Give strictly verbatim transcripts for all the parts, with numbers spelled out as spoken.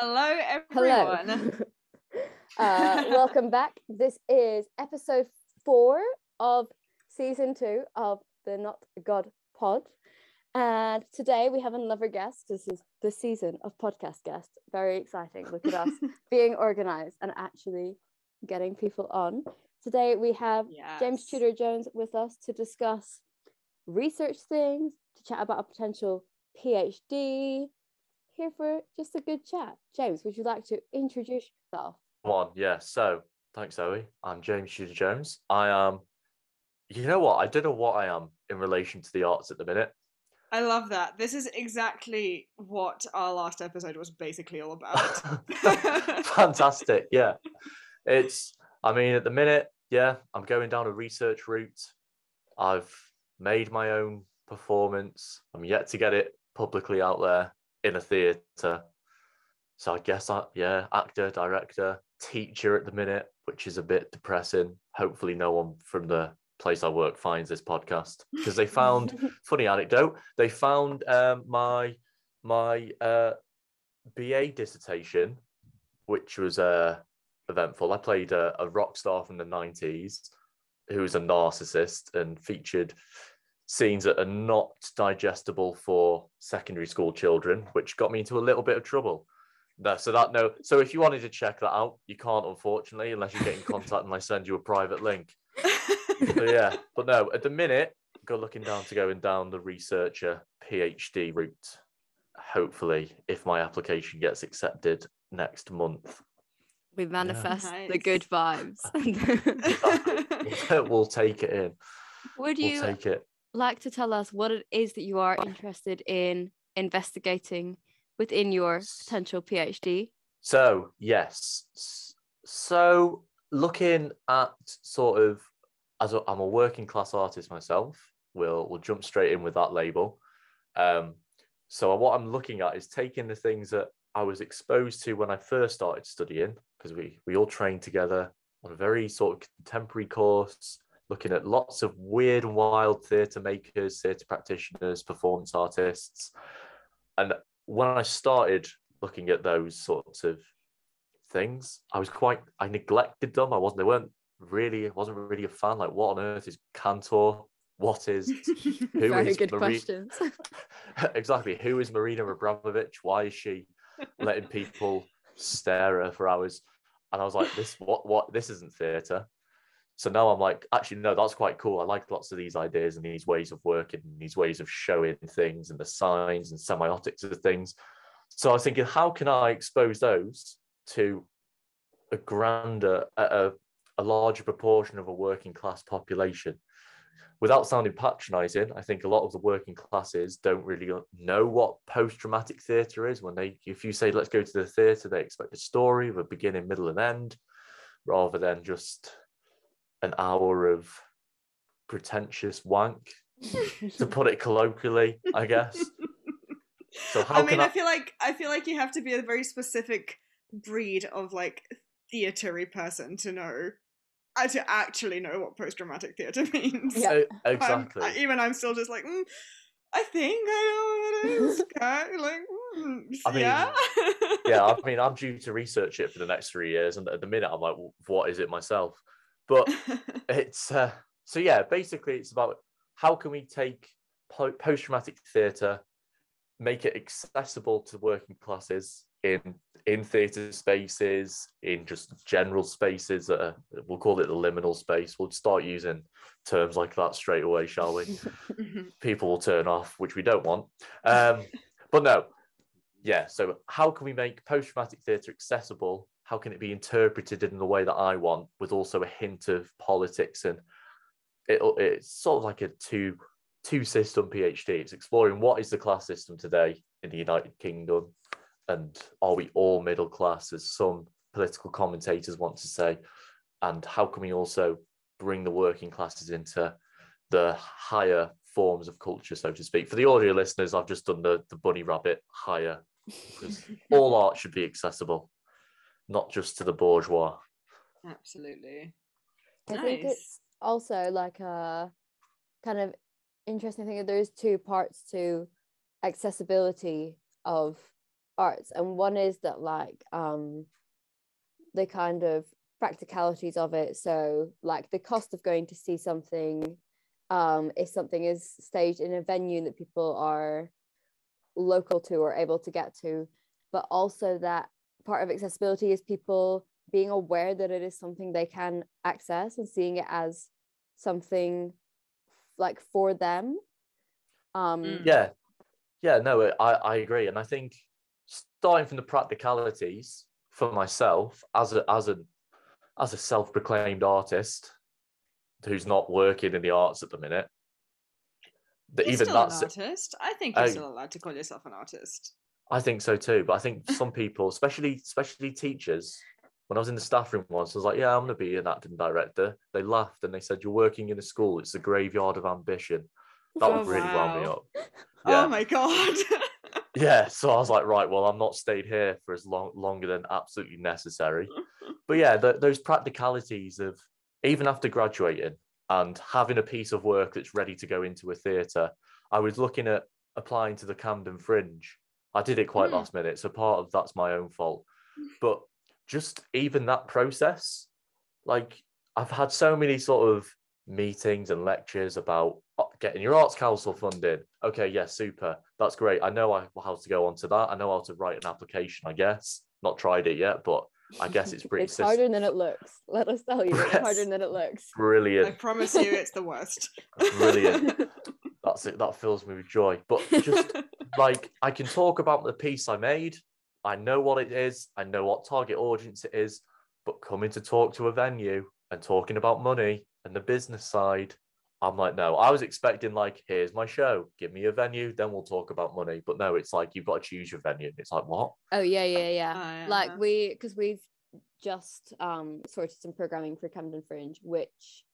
Hello, everyone. Hello. uh, welcome back. This is episode four of season two of the Not God Pod. And today we have another guest. This is the season of podcast guests. Very exciting. Look at us being organized and actually getting people on. Today we have Yes. James Tudor Jones with us to discuss research things, to chat about a potential PhD. Here for just a good chat. James, would you like to introduce yourself? One, yeah. So, thanks, Zoe. I'm James Tudor Jones. I am, you know what? I don't know what I am in relation to the arts at the minute. I love that. This is exactly what our last episode was basically all about. Fantastic, yeah. It's, I mean, at the minute, yeah, I'm going down a research route. I've made my own performance. I'm yet to get it publicly out there in a theatre. So I guess, I, yeah, actor, director, teacher at the minute, which is a bit depressing. Hopefully no one from the place I work finds this podcast, because they found, funny anecdote, they found um, my my uh, B A dissertation, which was uh, eventful. I played a, a rock star from the nineties who was a narcissist and featured scenes that are not digestible for secondary school children, which got me into a little bit of trouble. No, so that no. So if you wanted to check that out, you can't, unfortunately, unless you get in contact and I send you a private link. So yeah, but no, at the minute, go looking down to going down the researcher PhD route. Hopefully, if my application gets accepted next month, We manifest Yeah. the good vibes. exactly. We'll take it in. Would We'll you take it. like to tell us what it is that you are interested in investigating within your potential PhD? So, yes. So, looking at sort of, as a, I'm a working class artist myself, we'll, we'll jump straight in with that label. Um, so, what I'm looking at is taking the things that I was exposed to when I first started studying, because we, we all trained together on a very sort of contemporary course, looking at lots of weird and wild theatre makers, theatre practitioners, performance artists. And when I started looking at those sorts of things, I was quite, I neglected them. I wasn't, they weren't really, I wasn't really a fan. Like, what on earth is Cantor? What is, who Very is good Mari- questions. Exactly. Who is Marina Abramovich? Why is she letting people stare at her for hours? And I was like, this, what, what, this isn't theatre. So now I'm like, actually, no, that's quite cool. I like lots of these ideas and these ways of working, and these ways of showing things and the signs and semiotics of things. So I was thinking, how can I expose those to a grander, a, a larger proportion of a working class population? Without sounding patronizing, I think a lot of the working classes don't really know what post-dramatic theatre is. When they, if you say, let's go to the theatre, they expect a story with a beginning, middle, and end, rather than just an hour of pretentious wank, to put it colloquially, I guess. So how I mean, can I... I... I feel like I feel like you have to be a very specific breed of like theatre-y person to know, uh, to actually know what post-dramatic theatre means. Yeah. Uh, exactly. I'm, I, even I'm still just like, mm, I think I know what it is. Okay, like, mm, I mean, yeah. yeah, I mean, I'm due to research it for the next three years, and at the minute, I'm like, what is it myself? But it's uh, so yeah. Basically, it's about how can we take po- post-traumatic theatre, make it accessible to working classes in in theatre spaces, in just general spaces that are, we'll call it the liminal space. We'll start using terms like that straight away, shall we? People will turn off, which we don't want. Um, but no, yeah. So how can we make post-traumatic theatre accessible? How can it be interpreted in the way that I want, with also a hint of politics? And it, it's sort of like a two two system PhD. It's exploring what is the class system today in the United Kingdom, and are we all middle class, as some political commentators want to say, and how can we also bring the working classes into the higher forms of culture, so to speak. For the audio listeners, I've just done the, the bunny rabbit higher, because all art should be accessible, not just to the bourgeois. Absolutely. I Nice. think it's also like a kind of interesting thing that there's two parts to accessibility of arts, and one is that like um the kind of practicalities of it. So like the cost of going to see something, um if something is staged in a venue that people are local to or able to get to, but also that part of accessibility is people being aware that it is something they can access and seeing it as something like for them. um Mm. Yeah, yeah, no, I I agree, and I think starting from the practicalities for myself as a as a as a self-proclaimed artist who's not working in the arts at the minute, that You're even still an that's artist. I think you're I, still allowed to call yourself an artist. I think so too. But I think some people, especially especially teachers, when I was in the staff room once, I was like, yeah, I'm gonna be an acting director. They laughed and they said, you're working in a school, it's the graveyard of ambition. That Oh, would really wound me wow. up. Oh Yeah. my god. Yeah. So I was like, right, well, I'm not stayed here for as long longer than absolutely necessary. But yeah, th- those practicalities of even after graduating and having a piece of work that's ready to go into a theatre, I was looking at applying to the Camden Fringe. I did it quite Mm. last minute, so part of that's my own fault. But just even that process, like I've had so many sort of meetings and lectures about getting your arts council funding. Okay, yeah, super. That's great. I know I, how to go onto that. I know how to write an application, I guess. Not tried it yet, but I guess it's pretty it's harder than it looks. Let us tell you, it's harder than it looks. Brilliant. I promise you it's the worst. Brilliant. That's it. That fills me with joy. But just like I can talk about the piece I made. I know what it is. I know what target audience it is. But coming to talk to a venue and talking about money and the business side, I'm like, no, I was expecting like, here's my show, give me a venue, then we'll talk about money. But no, it's like, you've got to choose your venue. It's like, what? Oh yeah, yeah, yeah. Oh, yeah. Like we, because we've just um sorted some programming for Camden Fringe, which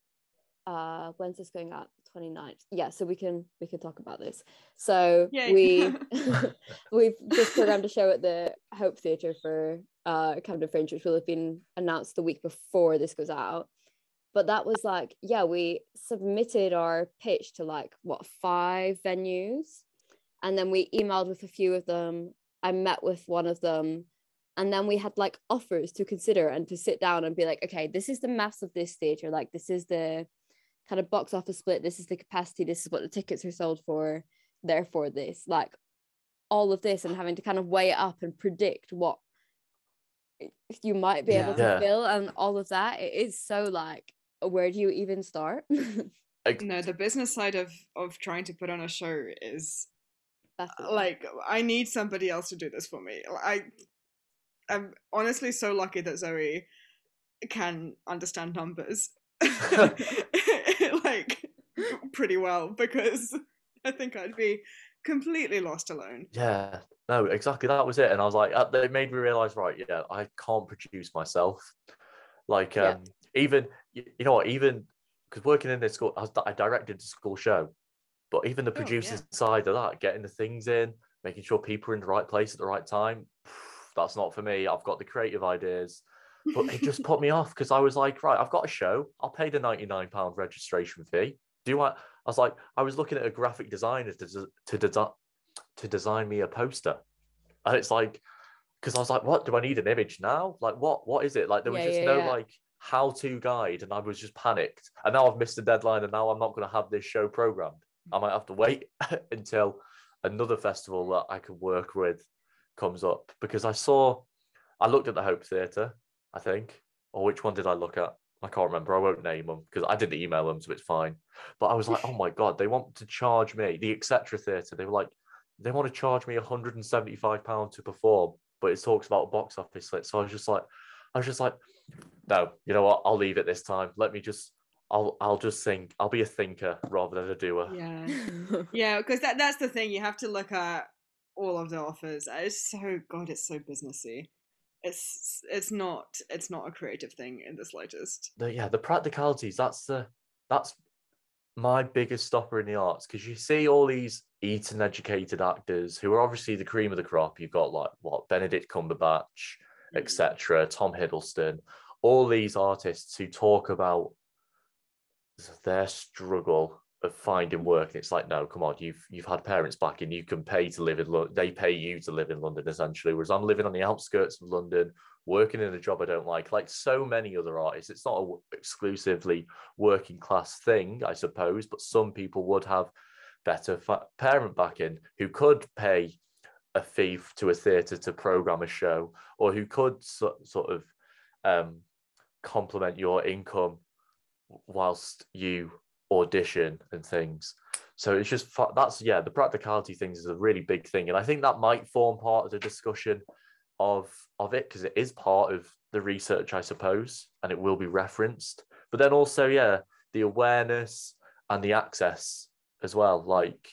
uh when's this going out? twenty-ninth. Yeah, so we can we can talk about this. So Yay. we we've just programmed a show at the Hope Theatre for uh Camden Fringe, which will have been announced the week before this goes out. But that was like, yeah, we submitted our pitch to like what five venues, and then we emailed with a few of them. I met with one of them, and then we had like offers to consider and to sit down and be like, okay, this is the maths of this theatre, like this is the kind of box office split, this is the capacity, this is what the tickets are sold for, therefore this, like all of this, and having to kind of weigh it up and predict what you might be Yeah. able to Yeah. fill and all of that. It is so like, where do you even start? No, the business side of of trying to put on a show is That's the- like, I need somebody else to do this for me. I I'm honestly so lucky that Zoe can understand numbers like pretty well, because I think I'd be completely lost alone. Yeah, no, exactly. That was it. And I was like, uh, it made me realize, right, yeah, I can't produce myself. Like, um, Yeah. even, you, you know what, even because working in this school, I, was, I directed the school show, but even the Oh, producing yeah. side of that, getting the things in, making sure people are in the right place at the right time, that's not for me. I've got the creative ideas, but it just put me off because I was like, right, I've got a show. I'll pay the ninety-nine pound registration fee. Do I? I was like, I was looking at a graphic designer to to, to, to design me a poster. And it's like, because I was like, what, do I need an image now? Like, what, what is it? Like, there was Yeah, just yeah, no yeah. like how-to guide, and I was just panicked. And now I've missed the deadline, and now I'm not going to have this show programmed. I might have to wait until another festival that I can work with comes up, because I saw, I looked at the Hope Theatre, I think, or which one did I look at? I can't remember. I won't name them because I didn't email them, so it's fine. But I was like, oh my God, they want to charge me. The Etc. Theatre, they were like, they want to charge me one hundred seventy-five pounds to perform, but it talks about box office split. So I was just like, I was just like, no, you know what? I'll leave it this time. Let me just, I'll, I'll just think. I'll be a thinker rather than a doer. Yeah, yeah, because that that's the thing. You have to look at all of the offers. It's so God, it's so businessy. It's it's not it's not a creative thing in the slightest. The, yeah, the practicalities. That's the that's my biggest stopper in the arts, because you see all these Eton educated actors who are obviously the cream of the crop. You've got like what Benedict Cumberbatch, Mm. et cetera, Tom Hiddleston, all these artists who talk about their struggle of finding work. And it's like, no, come on, you've you've had parents back and you can pay to live in London. They pay you to live in London, essentially. Whereas I'm living on the outskirts of London, working in a job I don't like, like so many other artists. It's not an exclusively working class thing, I suppose, but some people would have better fa- parent backing who could pay a fee to a theatre to program a show, or who could so, sort of um, complement your income whilst you audition and things. So it's just that's yeah the practicality things is a really big thing, and I think that might form part of the discussion of of it, because it is part of the research, I suppose, and it will be referenced. But then also, yeah, the awareness and the access as well. Like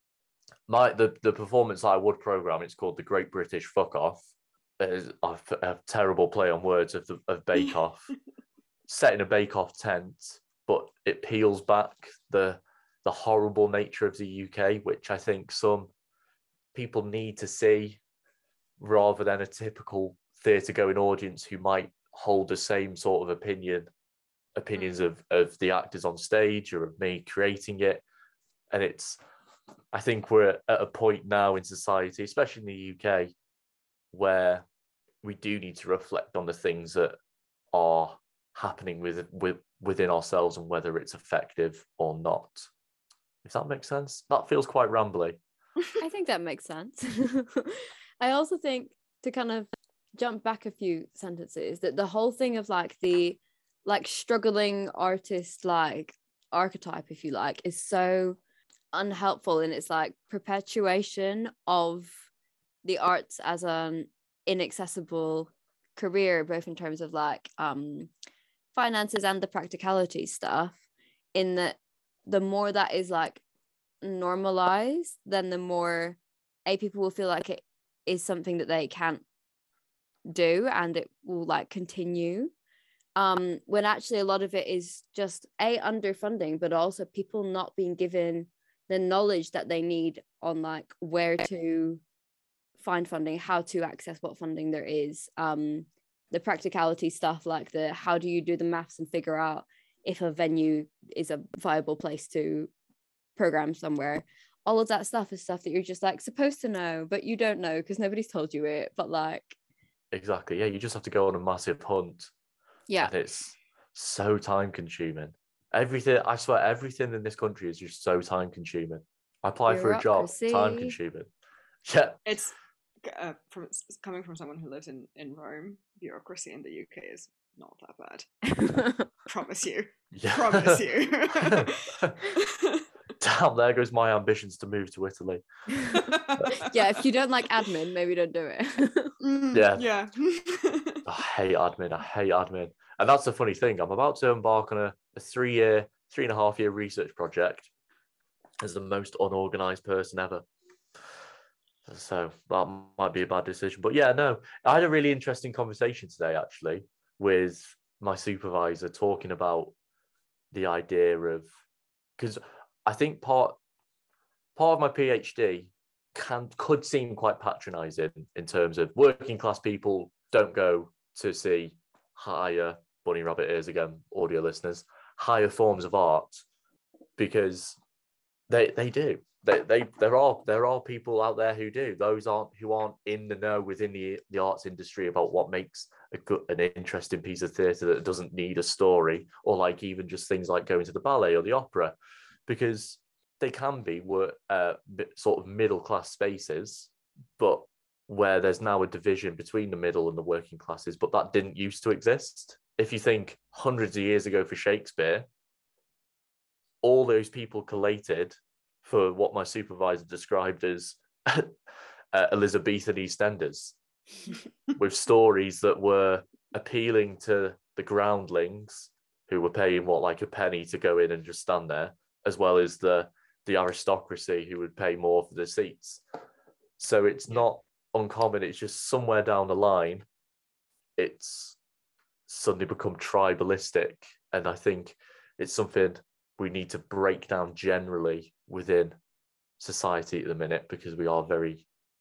my the the performance I would program, it's called the Great British Fuck Off. It is a, a terrible play on words of the of Bake Off, set in a Bake Off tent, but it peels back the the horrible nature of the U K, which I think some people need to see, rather than a typical theatre going audience who might hold the same sort of opinion opinions mm. of of the actors on stage or of me creating it. And it's I think we're at a point now in society, especially in the U K, where we do need to reflect on the things that are happening with, with within ourselves and whether it's effective or not. If that makes sense. That feels quite rambly. I think that makes sense. I also think, to kind of jump back a few sentences, that the whole thing of like the like struggling artist like archetype, if you like, is so unhelpful in its like perpetuation of the arts as an inaccessible career, both in terms of like um finances and the practicality stuff, in that the more that is like normalized, then the more a people will feel like it is something that they can't do, and it will like continue um when actually a lot of it is just a underfunding, but also people not being given the knowledge that they need on like where to find funding, how to access what funding there is, um the practicality stuff, like the how do you do the maths and figure out if a venue is a viable place to program somewhere. All of that stuff is stuff that you're just like supposed to know, but you don't know because nobody's told you it. But like, exactly, yeah, you just have to go on a massive hunt. Yeah, and it's so time consuming. Everything, I swear, everything in this country is just so time consuming. I apply for a job, time consuming. Yeah, it's uh, from coming from someone who lives in in Rome. Bureaucracy in the U K is not that bad. Promise you. Yeah. Promise you. Damn, there goes my ambitions to move to Italy. Yeah, if you don't like admin, maybe don't do it. Mm, yeah. Yeah. I hate admin. I hate admin. And that's the funny thing. I'm about to embark on a, a three-year, three and a half year research project as the most unorganized person ever. So that might be a bad decision. But yeah, no, I had a really interesting conversation today, actually, with my supervisor, talking about the idea of, because I think part part of my PhD can could seem quite patronizing in terms of working class people don't go to see higher, bunny rabbit ears again, audio listeners, higher forms of art, because they they do. They, they there are there are people out there who do. Those aren't who aren't in the know within the, the arts industry about what makes a good an interesting piece of theatre that doesn't need a story, or like even just things like going to the ballet or the opera, because they can be were uh, sort of middle class spaces, but where there's now a division between the middle and the working classes, but that didn't used to exist. If you think hundreds of years ago for Shakespeare, all those people collated for what my supervisor described as uh, Elizabethan EastEnders, with stories that were appealing to the groundlings who were paying what, like a penny to go in and just stand there, as well as the the aristocracy who would pay more for the seats. So it's yeah. not uncommon. It's just somewhere down the line, it's suddenly become tribalistic, and I think it's something we need to break down generally within society at the minute, because we are very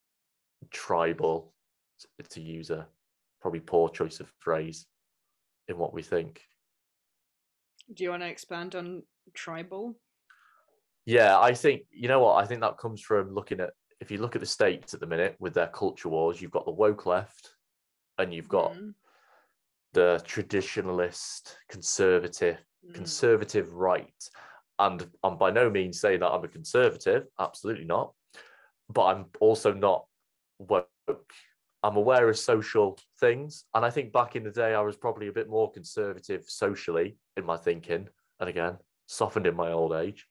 tribal, to use a probably poor choice of phrase, in what we think. Do you want to expand on tribal? Yeah, I think, you know what, I think that comes from looking at, if you look at the States at the minute with their culture wars, you've got the woke left and you've got Mm. the traditionalist, conservative, Mm. conservative right. And I'm by no means saying that I'm a conservative, absolutely not. But I'm also not woke. I'm aware of social things. And I think back in the day, I was probably a bit more conservative socially in my thinking. And again, softened in my old age.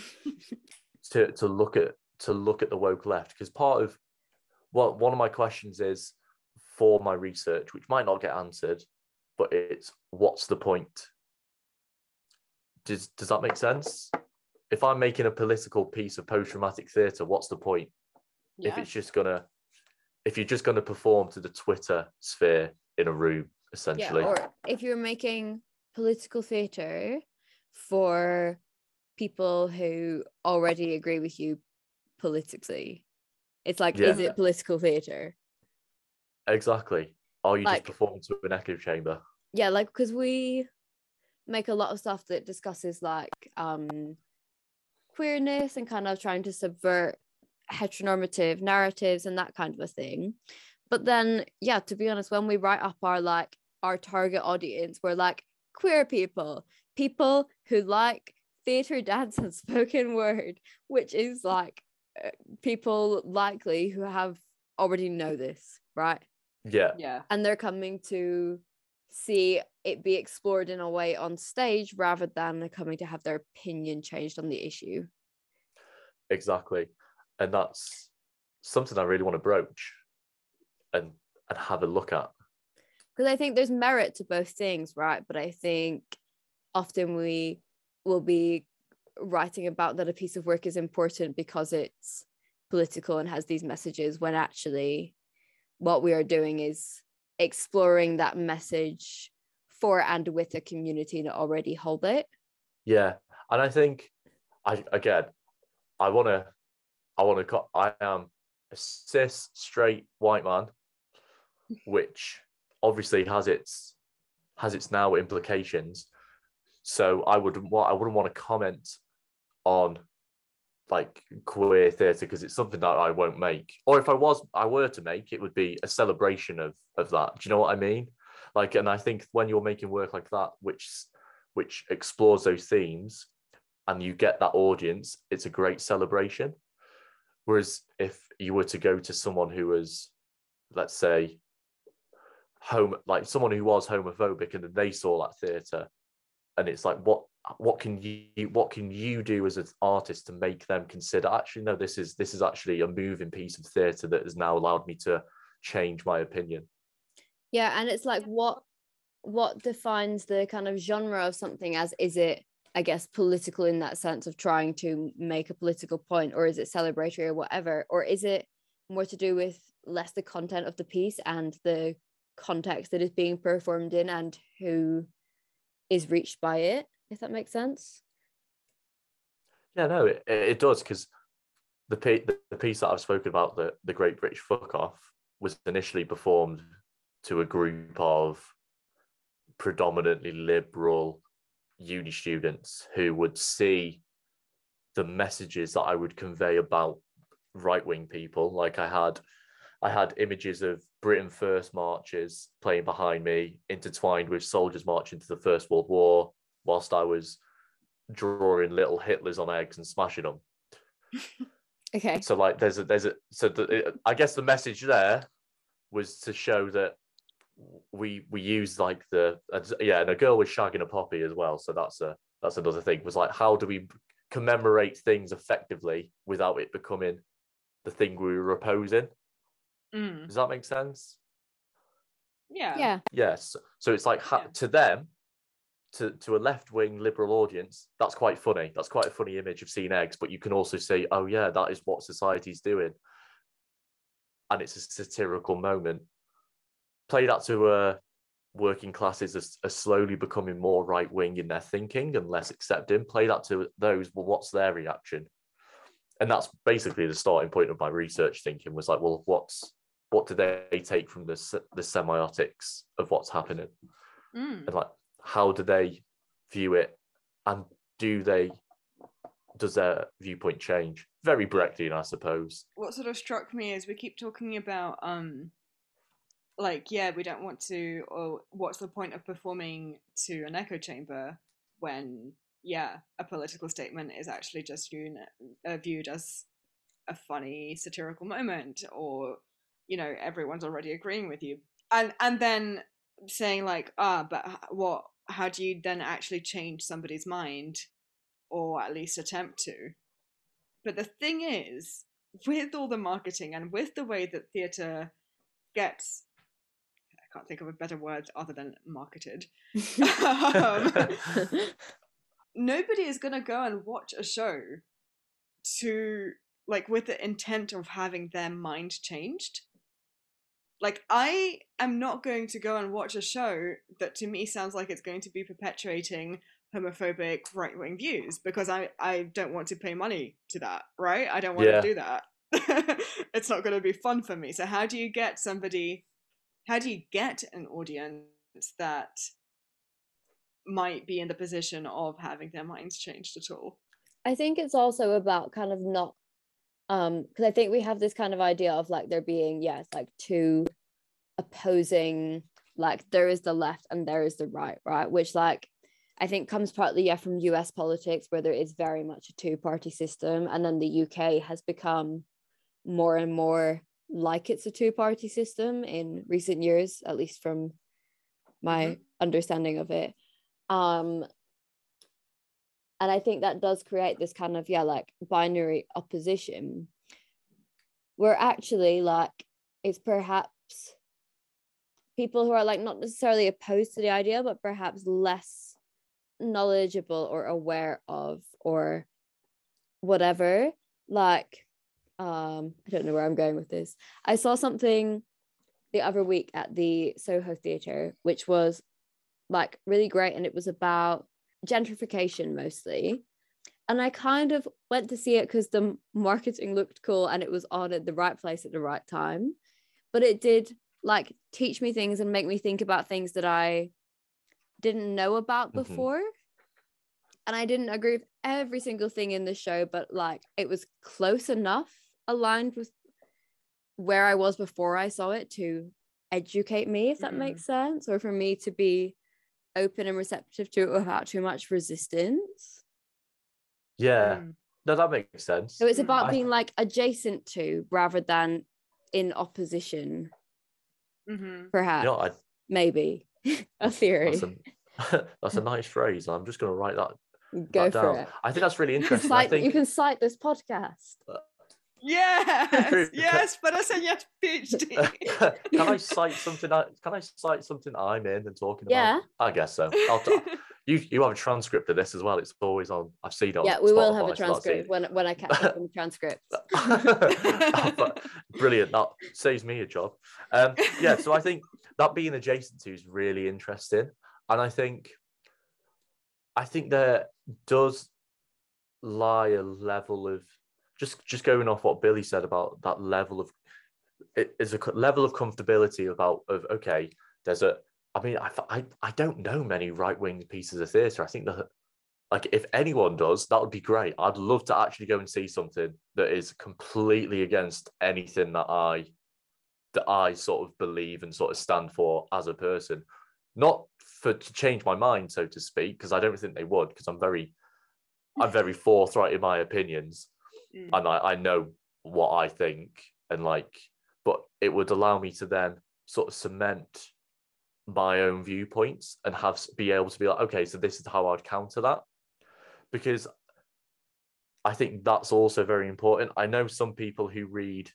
to to look at to look at the woke left, because part of what one of my questions is for my research, which might not get answered, but it's what's the point? Does does that make sense? If I'm making a political piece of post-traumatic theatre, what's the point? Yeah. If it's just gonna if you're just gonna perform to the Twitter sphere in a room, essentially. Yeah, or if you're making political theatre for people who already agree with you politically, it's like, Yeah. is it political theatre? Exactly. Are you Like- just performing to an echo chamber? Yeah, like, because we make a lot of stuff that discusses like um queerness and kind of trying to subvert heteronormative narratives and that kind of a thing. But then, yeah, to be honest, when we write up our like our target audience, we're like queer people, people who like theatre, dance, and spoken word, which is like uh, people likely who have already know this, right? Yeah. Yeah. And they're coming to see it be explored in a way on stage rather than coming to have their opinion changed on the issue. Exactly. And that's something I really want to broach and and have a look at. Because I think there's merit to both things, right? But I think often we will be writing about that a piece of work is important because it's political and has these messages, when actually what we are doing is exploring that message for and with a community that already hold it. Yeah. And I think I again I wanna I wanna I am a cis straight white man, which obviously has its has its now implications. So I wouldn't want I wouldn't want to comment on like queer theatre because it's something that I won't make. Or if I was I were to make, it would be a celebration of of that. Do you know what I mean? Like, and I think when you're making work like that, which which explores those themes, and you get that audience, it's a great celebration. Whereas if you were to go to someone who was, let's say, home like someone who was homophobic, and then they saw that theatre, and it's like, what what can you what can you do as an artist to make them consider, actually no, this is this is actually a moving piece of theatre that has now allowed me to change my opinion. Yeah, and it's like, what what defines the kind of genre of something? As is it, I guess, political in that sense of trying to make a political point, or is it celebratory or whatever, or is it more to do with less the content of the piece and the context that is being performed in and who is reached by it, if that makes sense? Yeah, no, it, it does, because the, the the piece that I've spoken about, the the Great British Fuck Off, was initially performed to a group of predominantly liberal uni students who would see the messages that I would convey about right-wing people. Like I had I had images of Britain First marches playing behind me, intertwined with soldiers marching to the First World War, whilst I was drawing little Hitlers on eggs and smashing them. Okay. So like there's a there's a so the, I guess the message there was to show that we we use like the yeah, and a girl was shagging a poppy as well. So that's a that's another thing. Was like, how do we commemorate things effectively without it becoming the thing we were opposing? Mm. Does that make sense? Yeah. Yeah. Yes. So it's like ha- Yeah. to them, to to a left wing liberal audience, that's quite funny. That's quite a funny image of seeing eggs. But you can also say, oh yeah, that is what society's doing, and it's a satirical moment. Play that to uh, working classes are, are slowly becoming more right wing in their thinking and less accepting. Play that to those. Well, what's their reaction? And that's basically the starting point of my research thinking, was like, well, what's what do they take from the the semiotics of what's happening, Mm. and like how do they view it, and do they does their viewpoint change? Very Brechtian, I suppose. What sort of struck me is we keep talking about um like, yeah, we don't want to, or what's the point of performing to an echo chamber when, yeah, a political statement is actually just viewed, uh, viewed as a funny satirical moment, or, you know, everyone's already agreeing with you. And and then saying like, ah, but what, how do you then actually change somebody's mind, or at least attempt to? But the thing is, with all the marketing and with the way that theatre gets, I can't think of a better word other than marketed. um, nobody is going to go and watch a show to, like, with the intent of having their mind changed. Like, I am not going to go and watch a show that to me sounds like it's going to be perpetuating homophobic right-wing views, because I, I don't want to pay money to that, right? I don't want Yeah. to do that. It's not going to be fun for me. So how do you get somebody, how do you get an audience that might be in the position of having their minds changed at all? I think it's also about kind of not, um, because I think we have this kind of idea of like there being, yes, like two opposing, like there is the left and there is the right, right? Which like I think comes partly, yeah, from U S politics, where there is very much a two-party system, and then the U K has become more and more like it's a two-party system in recent years, at least from my mm-hmm. understanding of it. Um, and I think that does create this kind of, yeah, like binary opposition, where actually like it's perhaps people who are like not necessarily opposed to the idea, but perhaps less knowledgeable or aware of or whatever. Like, um, I don't know where I'm going with this. I saw something the other week at the Soho Theatre, which was like really great, and it was about gentrification mostly. And I kind of went to see it because the marketing looked cool and it was on at the right place at the right time. But it did like teach me things and make me think about things that I didn't know about before. Mm-hmm. And I didn't agree with every single thing in the show, but like it was close enough aligned with where I was before I saw it to educate me, if that mm-hmm. makes sense, or for me to be open and receptive to it without too much resistance. Yeah, mm. no, that makes sense. So it's about I... being like adjacent to rather than in opposition. Mm-hmm. Perhaps, you know, I... maybe a theory. That's a, that's a nice phrase. I'm just going to write that. Go that for down. it. I think that's really interesting. Cite, I think you can cite this podcast. Uh, Yes, yes, but I said yes, PhD. Can I cite something? I, can I cite something I'm in and talking yeah. about? I guess so. I'll t- you you have a transcript of this as well. It's always on. I've seen it on Yeah, we Spotify, will have a transcript when when I catch up on the transcripts. But brilliant. That saves me a job. Um, yeah, so I think that being adjacent to is really interesting, and I think I think there does lie a level of Just just going off what Billy said about that level of, it is a level of comfortability about, of, okay, there's a, I mean, I, I, I don't know many right-wing pieces of theatre. I think that, like, if anyone does, that would be great. I'd love to actually go and see something that is completely against anything that I, that I sort of believe and sort of stand for as a person. Not for, to change my mind, so to speak, because I don't think they would, because I'm very, I'm very forthright in my opinions. Mm. And I, I know what I think, and like, but it would allow me to then sort of cement my own viewpoints and have be able to be like, okay, so this is how I'd counter that, because I think that's also very important. I know some people who read,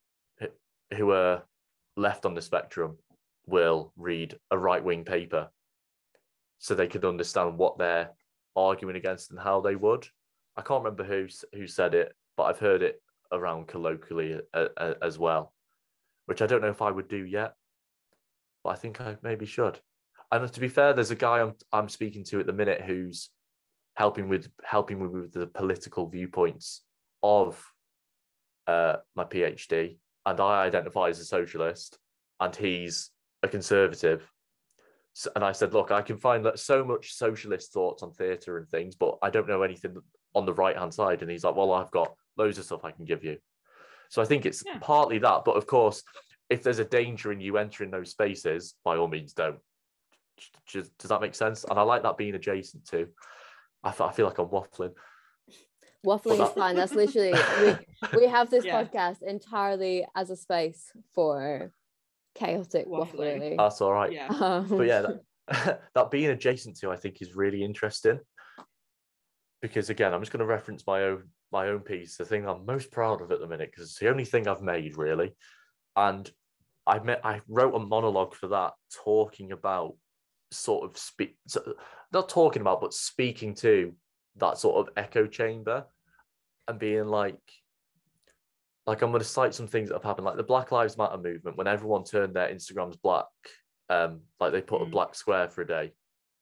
who are left on the spectrum, will read a right-wing paper so they could understand what they're arguing against and how they would. I can't remember who who said it, but I've heard it around colloquially uh, uh, as well, which I don't know if I would do yet, but I think I maybe should. And to be fair, there's a guy I'm I'm speaking to at the minute who's helping with helping me with the political viewpoints of uh, my PhD, and I identify as a socialist, and he's a conservative. So, and I said, look, I can find so much socialist thoughts on theatre and things, but I don't know anything on the right hand side, and he's like, well, I've got loads of stuff I can give you. So I think it's Yeah. partly that, but of course, if there's a danger in you entering those spaces, by all means, don't. Just, does that make sense? And I like that being adjacent to. I, I feel like I'm waffling. Waffling that... is fine. That's literally we we have this Yeah. podcast entirely as a space for chaotic Waffling. waffling. That's all right. Yeah. Um, But yeah, that, that being adjacent to, I think, is really interesting. Because again, I'm just going to reference my own my own piece, the thing I'm most proud of at the minute, because it's the only thing I've made really. And I met I wrote a monologue for that, talking about sort of speak, not talking about, but speaking to that sort of echo chamber, and being like, like I'm going to cite some things that have happened, like the Black Lives Matter movement, when everyone turned their Instagrams black, um, like they put mm. a black square for a day.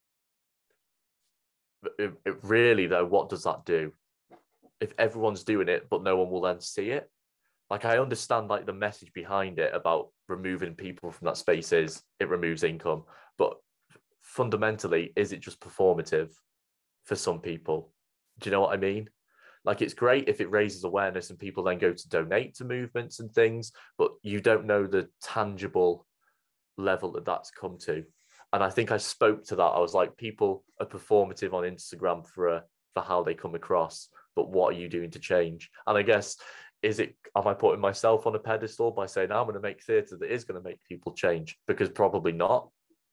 It, it really though, what does that do? If everyone's doing it, but no one will then see it. Like, I understand like the message behind it about removing people from that space is it removes income, but fundamentally, is it just performative for some people? Do you know what I mean? Like, it's great if it raises awareness and people then go to donate to movements and things, but you don't know the tangible level that that's come to. And I think I spoke to that. I was like, people are performative on Instagram for a, for how they come across, but what are you doing to change? And I guess, is it, am I putting myself on a pedestal by saying, I'm going to make theatre that is going to make people change? Because probably not.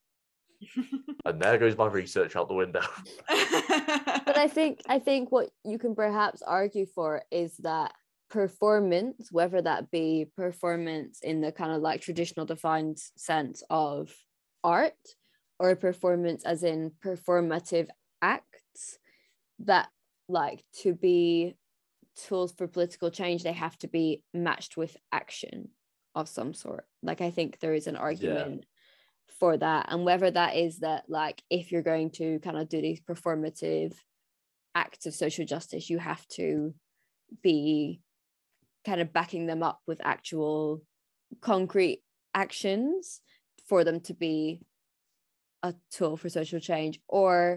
And there goes my research out the window. But I think I think what you can perhaps argue for is that performance, whether that be performance in the kind of like traditional defined sense of art, or performance as in performative acts, that like to be tools for political change, they have to be matched with action of some sort. Like, I think there is an argument yeah. for that. And whether that is that, like, if you're going to kind of do these performative acts of social justice, you have to be kind of backing them up with actual concrete actions for them to be a tool for social change. Or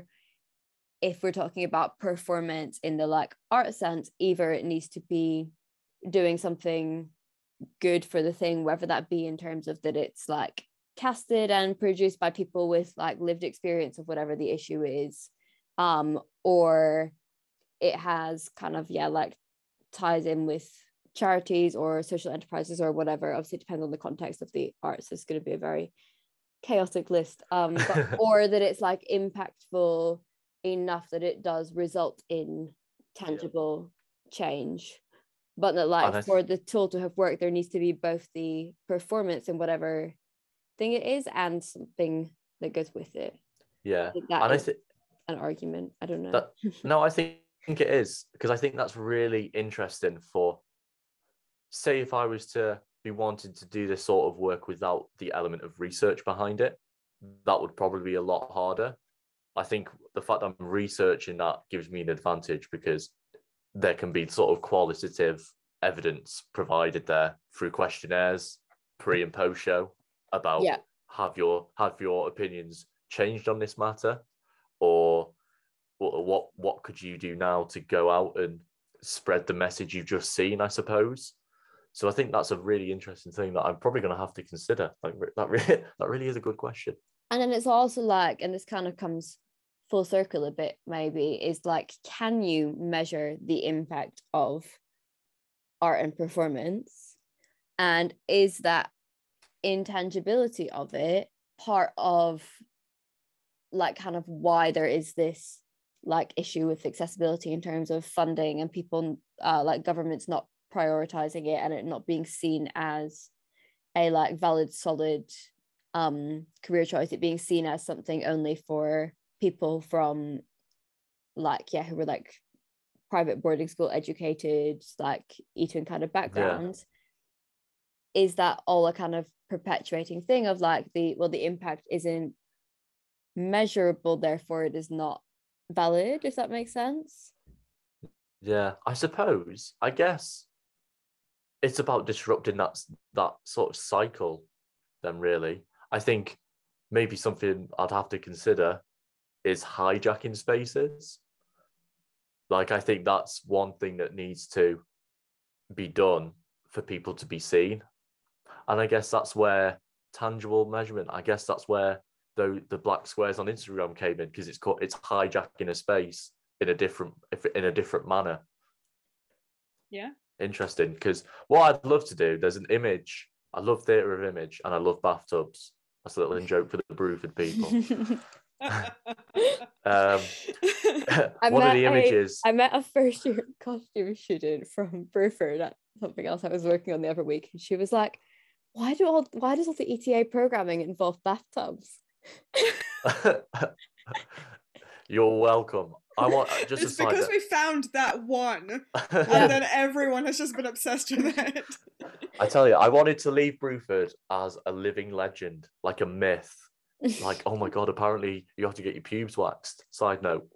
if we're talking about performance in the like art sense, either it needs to be doing something good for the thing, whether that be in terms of that it's like casted and produced by people with like lived experience of whatever the issue is, um, or it has kind of, yeah, like ties in with charities or social enterprises or whatever. Obviously, it depends on the context of the arts. It's going to be a very chaotic list, um, but, or that it's like impactful enough that it does result in tangible yeah. change, but that like th- for the tool to have worked, there needs to be both the performance and whatever thing it is and something that goes with it. Yeah, I that and is I think an argument. I don't know. That, no, I think it is, because I think that's really interesting. For say, if I was to be wanting to do this sort of work without the element of research behind it, that would probably be a lot harder. I think the fact that I'm researching that gives me an advantage, because there can be sort of qualitative evidence provided there through questionnaires, pre and post show, about yeah. have your have your opinions changed on this matter, or what what could you do now to go out and spread the message you've just seen, I suppose. So I think that's a really interesting thing that I'm probably going to have to consider. Like, that really that really is a good question. And then it's also like, and this kind of comes full circle a bit, maybe, is like, can you measure the impact of art and performance? And is that intangibility of it part of like kind of why there is this like issue with accessibility in terms of funding and people uh, like governments not prioritizing it and it not being seen as a like valid, solid um career choice, it being seen as something only for people from like yeah who were like private boarding school educated, like Eton kind of background. Yeah. Is that all a kind of perpetuating thing of like the well the impact isn't measurable, therefore it is not valid, if that makes sense? Yeah, I suppose. I guess it's about disrupting that that sort of cycle then, really. I think maybe something I'd have to consider is hijacking spaces. Like, I think that's one thing that needs to be done for people to be seen. And I guess that's where tangible measurement, I guess that's where the, the black squares on Instagram came in, because it's called, it's hijacking a space in a different, in a different manner. Yeah. Interesting, because what I'd love to do, there's an image, I love theatre of image, and I love bathtubs. That's a little in joke for the Bruford people. um, I one of the met a- images. I met a first year costume student from Bruford at something else I was working on the other week, and she was like, "Why do all why does all the E T A programming involve bathtubs?" You're welcome. I want just It's a side because note. we found that one, Yeah. and then everyone has just been obsessed with it. I tell you, I wanted to leave Bruford as a living legend, like a myth. Like, oh my god, apparently you have to get your pubes waxed. Side note.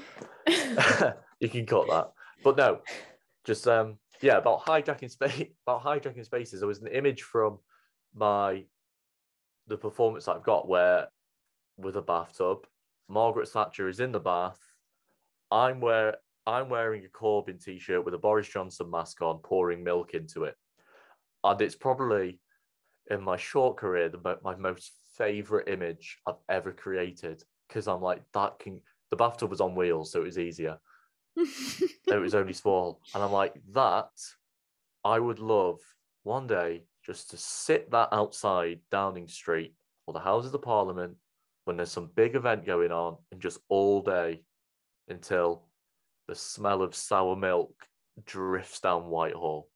You can cut that. But no, just um yeah, about hijacking space about hijacking spaces. There was an image from my the performance I've got where with a bathtub, Margaret Thatcher is in the bath. I'm wear I'm wearing a Corbyn t-shirt with a Boris Johnson mask on, pouring milk into it. And it's probably in my short career the my most favorite image I've ever created, because I'm like, that can the bathtub was on wheels, so it was easier. It was only small, and I'm like, that I would love one day just to sit that outside Downing Street or the Houses of Parliament when there's some big event going on, and just all day until the smell of sour milk drifts down Whitehall.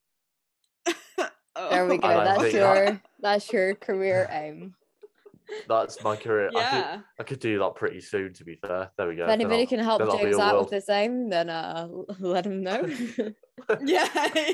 There we go. And I That's think your that- that's your career aim. That's my career. I could Yeah. I could do that pretty soon, to be fair. There we go. If Then anybody I'll- can help then I'll be James a out world- with this aim, then uh, let him know. Yeah.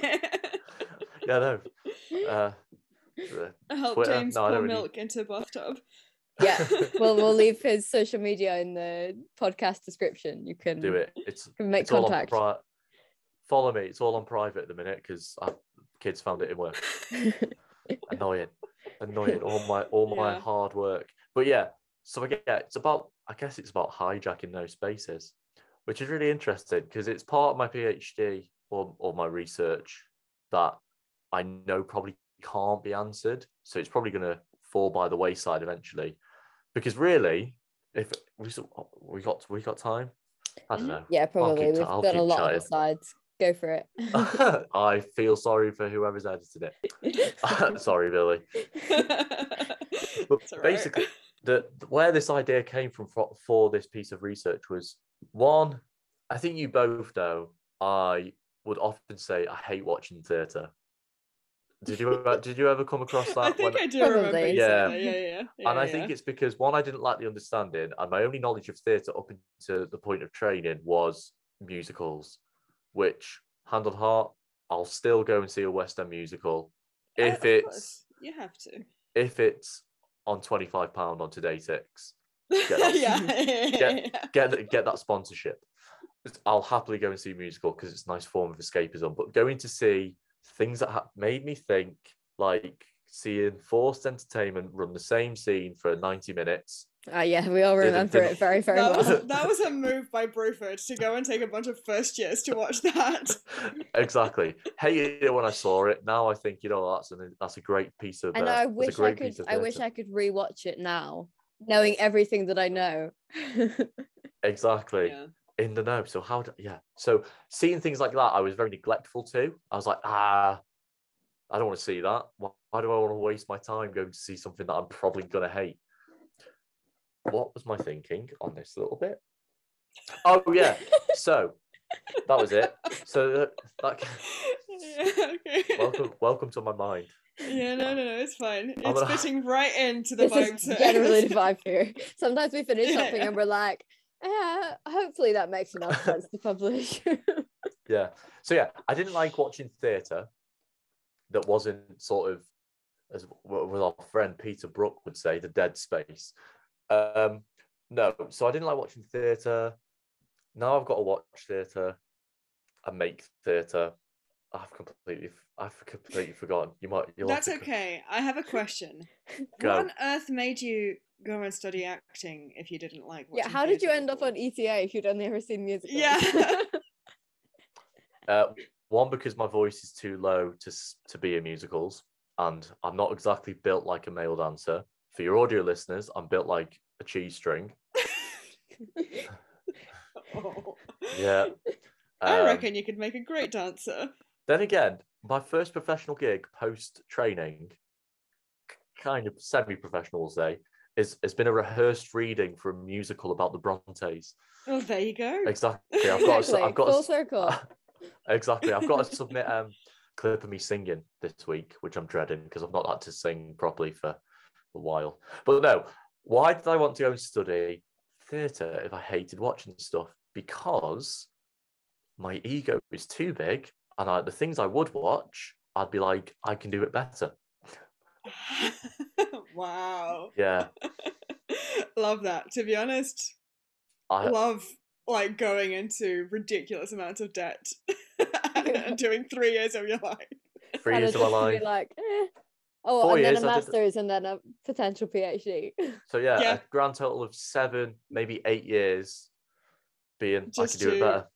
Yeah, no. Uh, uh, Help Twitter? James No, I pour don't really- milk into a bathtub. Yeah, well, we'll leave his social media in the podcast description. You can do it. It's can make it's all on contact. pri- Follow me. It's all on private at the minute because kids found it in work. Annoying, annoying. All my all my Yeah. hard work. But yeah, so I get it's about. I guess it's about hijacking those spaces, which is really interesting because it's part of my PhD or or my research that I know probably can't be answered. So it's probably going to fall by the wayside eventually. Because really, if we we got we got time, I don't Mhm. know. Yeah, probably. keep- We've I'll done a keep lot chatting. of asides. Go for it. I feel sorry for whoever's edited it. Sorry, Billy. But It's all right. basically, the where this idea came from for, for this piece of research was one. I think you both know. I would often say I hate watching theatre. Did you ever, did you ever come across that? I think when, I do remember Probably. you Yeah. saying that. Yeah, yeah, yeah. and I yeah. think it's because one, I didn't like the understanding, and my only knowledge of theatre up to the point of training was musicals, which, hand on heart, I'll still go and see a West End musical Uh, if of it's course, you have to. if it's on twenty-five pounds on Today Six. that- yeah, yeah, get- yeah. Get th- get that sponsorship. I'll happily go and see a musical because it's a nice form of escapism. But going to see things that ha- made me think, like seeing forced entertainment run the same scene for ninety minutes. Ah, yeah, we all Didn't- remember didn't- it very, very That well. was, that was a move by Bruford to go and take a bunch of first years to watch that. Exactly. Hated it when I saw it. Now I think, you know, that's an, that's a great piece of. I know. Uh, I that's a wish I great could. piece of I wish theatre. I could rewatch it now, knowing everything that I know. Exactly. Yeah. In the know. So how? Do, yeah. So seeing things like that, I was very neglectful to. I was like, ah, I don't want to see that. Why, why do I want to waste my time going to see something that I'm probably gonna hate? What was my thinking on this little bit? Oh yeah. So that was it. So that, that Yeah, okay. welcome, welcome to my mind. Yeah, no, no, no, it's fine. It's gonna- fitting right into the This vibe. is to- generally the vibe here. Sometimes we finish Yeah, something yeah. and we're like, eh, hopefully that makes enough sense to publish. Yeah. So yeah, I didn't like watching theatre that wasn't sort of, as what what our friend Peter Brook would say, the dead space. Um, no, so I didn't like watching theatre. Now I've got to watch theatre and make theatre. I've completely, I've completely forgotten. You might, you'll That's have to, okay. I have a question. Go. What on earth made you go and study acting if you didn't like Yeah, watching how did you theatre end up before? on E T A if you'd only ever seen musicals? Yeah. Uh, one, because my voice is too low to to be in musicals, and I'm not exactly built like a male dancer. For your audio listeners, I'm built like a cheese string. Oh. Yeah. I Um, reckon you could make a great dancer. Then again, my first professional gig post training, kind of semi-professional, we'll say, is has been a rehearsed reading for a musical about the Brontes. Well, there you go. Exactly. I've got. Exactly. To, I've got. Full To, circle. exactly. I've got to submit um clip of me singing this week, which I'm dreading because I've not had to sing properly for a while. But no, why did I want to go and study theatre if I hated watching stuff? Because my ego is too big, and I, the things I would watch, I'd be like, I can do it better. Wow. Yeah. Love that. To be honest, I love like going into ridiculous amounts of debt and doing three years of your life. three And years of just my to be life. like, eh. Oh, Four and then years, a I did- master's and then a potential PhD. So yeah, Yeah. a grand total of seven, maybe eight years being Just I could do it to- better.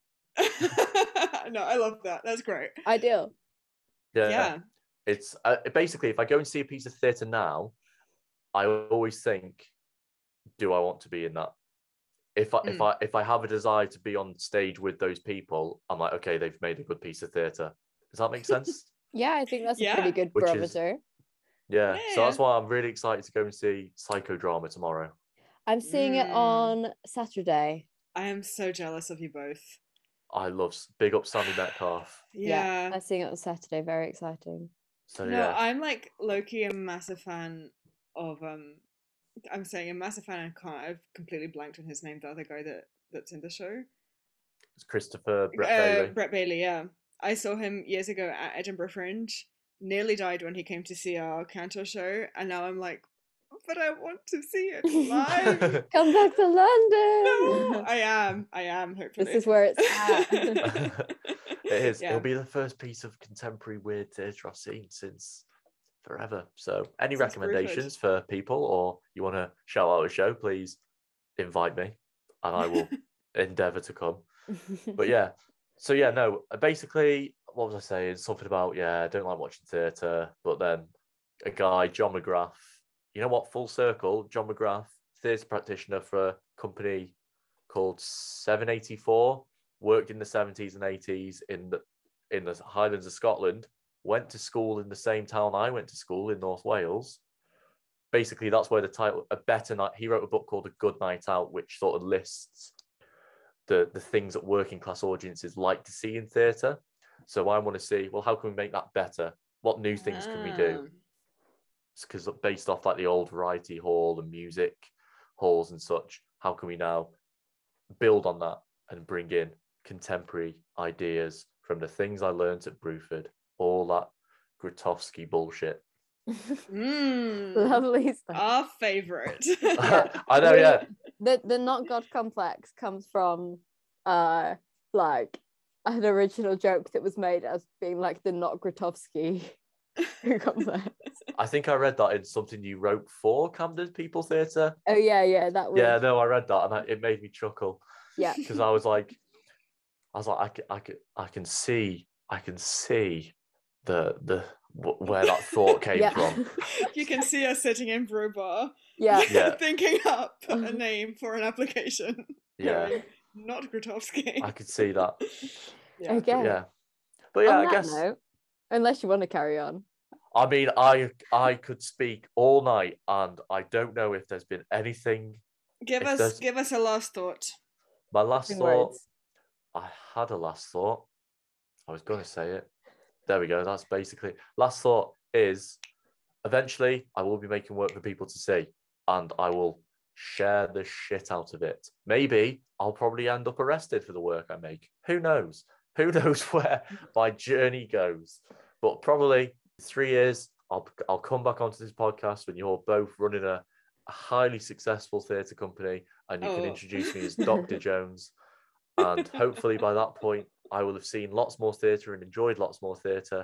No, I love that. That's great. Ideal. Yeah. Yeah. It's uh, basically, if I go and see a piece of theatre now, I always think, do I want to be in that? If I if Mm. I if I have a desire to be on stage with those people, I'm like, okay, they've made a good piece of theatre. Does that make sense? Yeah, I think that's a Yeah. pretty good Which is- barometer. Yeah. So Yeah. that's why I'm really excited to go and see Psychodrama tomorrow. I'm seeing it Mm. on Saturday. I am so jealous of you both. I love s- big up Sandy Metcalf. Yeah. I'm seeing it on Saturday. Very exciting. So No, yeah, I'm like low-key a massive fan of um I'm saying a massive fan. I can't. I've completely blanked on his name. The other guy that that's in the show, it's Christopher Brett uh, Bailey. Brett Bailey. Yeah, I saw him years ago at Edinburgh Fringe. Nearly died when he came to see our Cantor show, and now I'm like, but I want to see it live. Come back to London. No, I am. I am. Hopefully, This is where it's at. It is. Yeah. It'll be the first piece of contemporary weird theatre I've seen since forever. So, any Since recommendations for people, or you want to shout out a show, please invite me, and I will endeavour to come. But yeah, so yeah, no. Basically, what was I saying? Something about yeah, I don't like watching theatre, but then a guy, John McGrath. You know what? Full circle. John McGrath, theatre practitioner for a company called seven eighty-four. Worked in the seventies and eighties in the in the Highlands of Scotland. Went to school in the same town I went to school in North Wales. Basically, that's where the title A Better Night. He wrote a book called A Good Night Out, which sort of lists the the things that working class audiences like to see in theatre. So I want to see, well, how can we make that better? What new things can we do? Because based off like the old variety hall and music halls and such, how can we now build on that and bring in contemporary ideas from the things I learned at Bruford, all that Grotowski bullshit. Mm, Lovely stuff. our favorite. I know, yeah. The the not God complex comes from uh like an original joke that was made as being like the not Grotowski complex. I think I read that in something you wrote for Camden People Theatre. Oh yeah, yeah, that was Yeah, no, I read that and I, it made me chuckle yeah. because I was like, I was like, I can, I can, I can see, I can see the the wh- where that thought came Yeah. from. You can see us sitting in Brew Bar, Yeah. Yeah. thinking up a name for an application. Yeah, Going, not Grotowski. I could see that. Yeah. Okay. But yeah, but yeah, On I that guess. note, unless you want to carry on. I mean, I I could speak all night, and I don't know if there's been anything. Give If us there's- give us a last thought. My last In thought. words. I had a last thought. I was going to say it. There we go. That's basically last thought is eventually I will be making work for people to see, and I will share the shit out of it. Maybe I'll probably end up arrested for the work I make. Who knows? Who knows where my journey goes? But probably three years, I'll I'll come back onto this podcast when you're both running a, a highly successful theatre company, and you can Oh. introduce me as Doctor Jones. And hopefully by that point, I will have seen lots more theatre and enjoyed lots more theatre.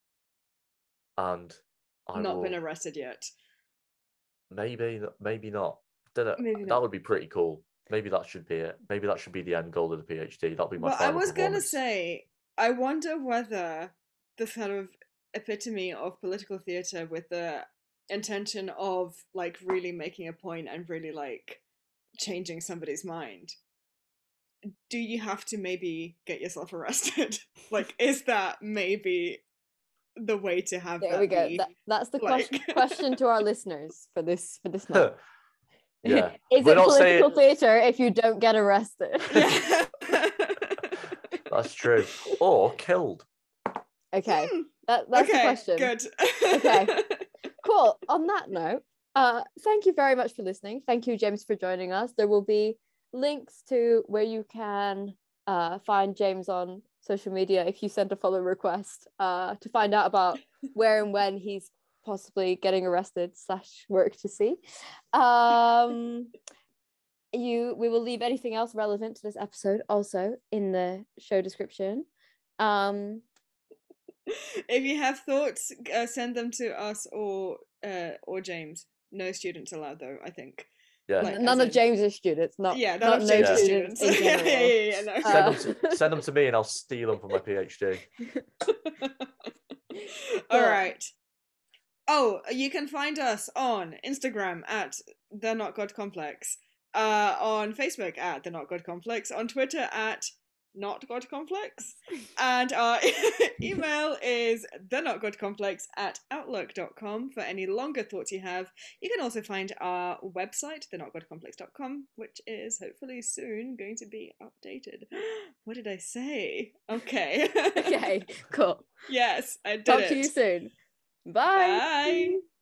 And I Not will been arrested yet. maybe maybe not. Don't know. Maybe That not. would be pretty cool. Maybe that should be it. Maybe that should be the end goal of the PhD. That'll be my Well, I final was gonna performance. say I wonder whether the sort of epitome of political theatre with the intention of like really making a point and really like changing somebody's mind, do you have to maybe get yourself arrested? Like, is that maybe the way to have There that we go. be, That, that's the like... question question to our listeners for this for this month. Yeah. Is We're it not political saying- theatre if you don't get arrested? Yeah. That's true. Or killed. Okay. Hmm. That, that's Okay, the question. good. Okay. Cool. On that note, uh, thank you very much for listening. Thank you, James, for joining us. There will be links to where you can uh, find James on social media if you send a follow request uh, to find out about where and when he's possibly getting arrested slash work to see. Um, you, we will leave anything else relevant to this episode also in the show description. Um, If you have thoughts, uh, send them to us or uh, or James. No students allowed, though, I think. Yeah. Like, none as of in- James's students, not yeah, not none of no James's students, students. in yeah, general. yeah, yeah, yeah, no. Uh, Send, them to, send them to me and I'll steal them for my PhD. All right. Oh, you can find us on Instagram at The Not God Complex, uh, on Facebook at The Not God Complex, on Twitter at Not God Complex, and our email is thenotgodcomplex at outlook dot com for any longer thoughts you have. You can also find our website, the not god complex dot com, which is hopefully soon going to be updated. What did I say? Okay. Okay, cool. Yes, I did Talk it. to you soon. Bye. Bye.